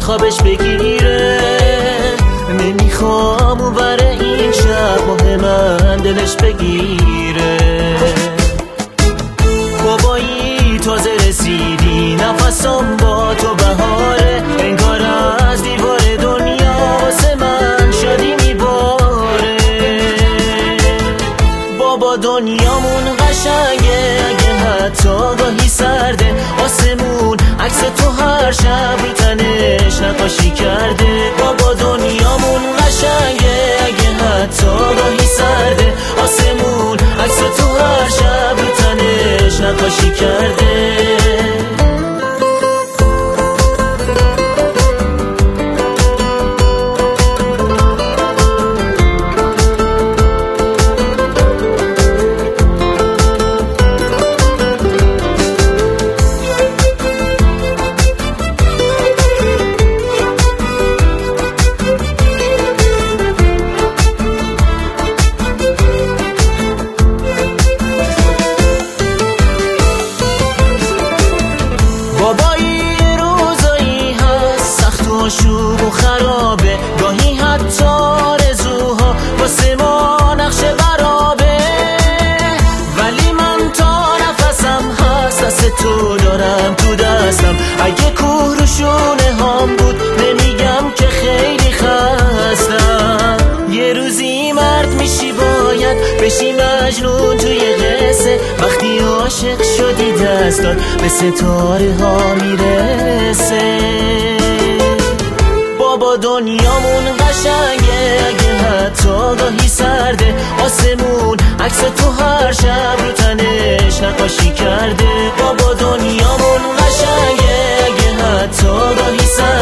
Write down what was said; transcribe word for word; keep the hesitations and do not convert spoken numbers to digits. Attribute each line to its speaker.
Speaker 1: خوابش بگیره. نمیخوام اون بر این شب ماه من دلش بگیره. بابایی تازه رسیدی، نفسم با تو بهاره، انگار از دیوار دنیا واسه من شادی میباره. بابا دنیامون قشنگه اگه حتی گاهی سرده، آسمون عکس تو هر شب رو تنش نقاشی کرده. بابا دنیامون قشنگه اگه حتی گاهی سرده، آسمون عکس تو هر شب رو تنش نقاشی کرده. شوب و خرابه، گاهی حتی آرزوها واسه ما نقش برابه، ولی من تا نفسم هست دست تو دارم تو دستم. اگه کوه رو شونه هم بود نمیگم که خیلی خستم. یه روزی مرد میشی باید بشی مجنون توی قصه، وقتی عاشق شدی دستات به ستاره ها میرسه. بابا دنیامون قشنگه اگه حتی گاهی سرده، آسمون عکس تو هر شب رو تنش نقاشی کرده. بابا دنیامون قشنگه اگه حتی گاهی سرده،